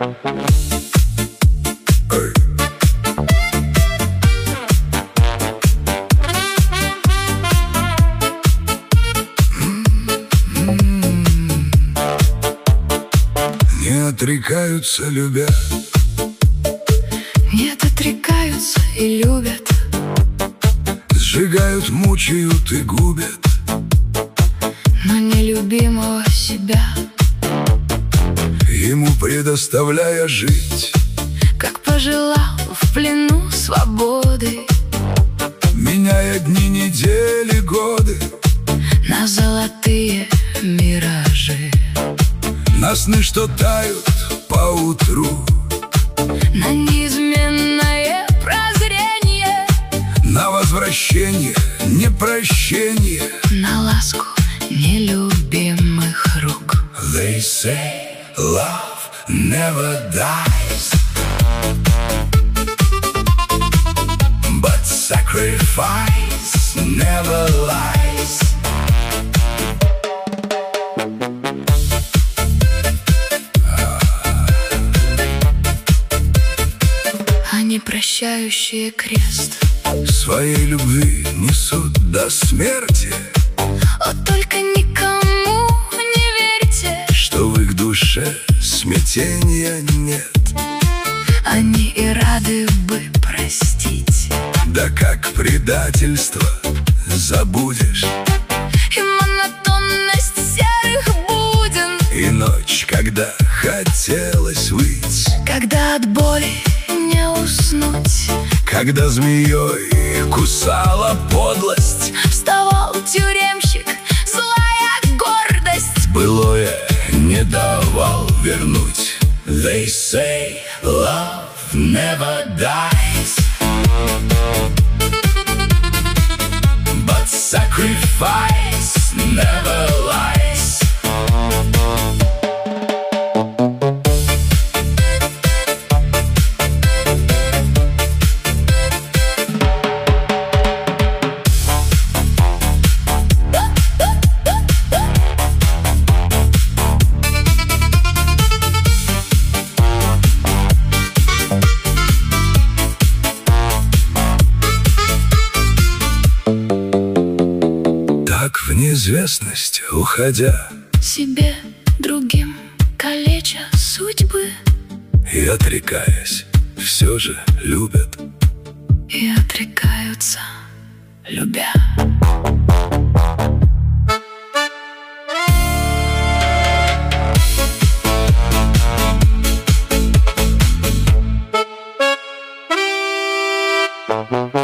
Не отрекаются, любя. Нет, отрекаются и любят. Сжигают, мучают и губят. Но нелюбимого себя ему предоставляя жить, как пожелал, в плену свободы, меняя дни, недели, годы на золотые миражи, на сны, что тают поутру, на неизменное прозрение, на возвращение, непрощение, на ласку нелюбимых рук. They say love never dies, but sacrifice never lies. Они прощающие крест Своей любви несут до смерти. О, только никому не верьте, что в их душе смятения нет. Они и рады бы простить, Да как предательство забудешь, и монотонность серых буден, и ночь, когда хотелось выйти, когда от боли не уснуть, когда змеей кусала подлость, вставал тюремщик, злая гордость, былое не давал вернуть. They say love never dies, but sacrifice never lies. Так в неизвестность уходя, себе, другим калеча судьбы, и отрекаясь, все же любят. и отрекаются, любя. Thank you.